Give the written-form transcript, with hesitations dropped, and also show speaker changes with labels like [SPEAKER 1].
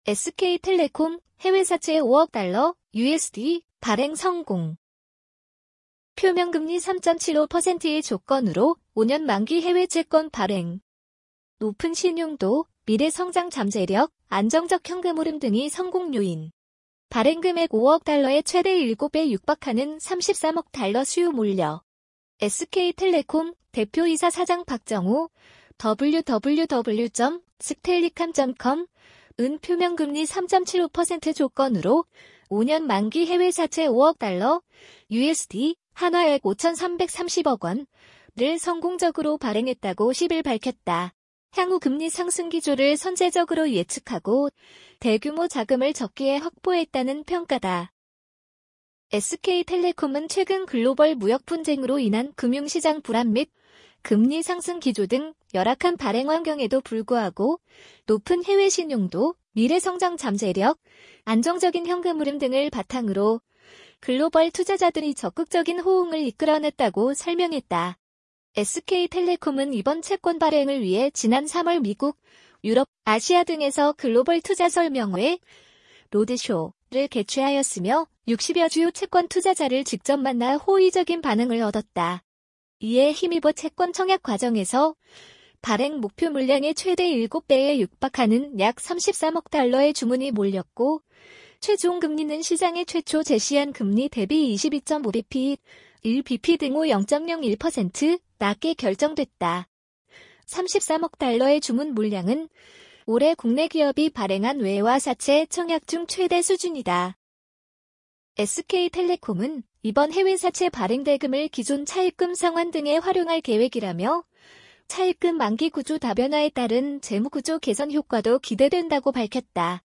[SPEAKER 1] SK텔레콤 해외 사채 5억 달러 USD 발행 성공. 표명금리 3.75%의 조건으로 5년 만기 해외 채권 발행. 높은 신용도, 미래 성장 잠재력, 안정적 현금 흐름 등이 성공 요인. 발행 금액 5억 달러의 최대 7배 육박하는 33억 달러 수요 몰려. SK텔레콤 대표이사 사장 박정우 www.sktellecom.com 은 표명금리 3.75% 조건으로 5년 만기 해외 사채 5억 달러 USD 한화액 5,330억 원을 성공적으로 발행했다고 10일 밝혔다. 향후 금리 상승 기조를 선제적으로 예측하고 대규모 자금을 적기에 확보했다는 평가다. SK텔레콤은 최근 글로벌 무역 분쟁으로 인한 금융시장 불안 및 금리 상승 기조 등 열악한 발행 환경에도 불구하고 높은 해외 신용도, 미래 성장 잠재력, 안정적인 현금 흐름 등을 바탕으로 글로벌 투자자들이 적극적인 호응을 이끌어냈다고 설명했다. SK텔레콤은 이번 채권 발행을 위해 지난 3월 미국, 유럽, 아시아 등에서 글로벌 투자 설명회, 로드쇼를 개최하였으며 60여 주요 채권 투자자를 직접 만나 호의적인 반응을 얻었다. 이에 힘입어 채권 청약 과정에서 발행 목표 물량의 최대 7배에 육박하는 약 33억 달러의 주문이 몰렸고 최종 금리는 시장에 최초 제시한 금리 대비 22.5bp, 1bp 등 후 0.01% 낮게 결정됐다. 33억 달러의 주문 물량은 올해 국내 기업이 발행한 외화 사채 청약 중 최대 수준이다. SK텔레콤은 이번 해외 사채 발행 대금을 기존 차입금 상환 등에 활용할 계획이라며 차입금 만기 구조 다변화에 따른 재무구조 개선 효과도 기대된다고 밝혔다.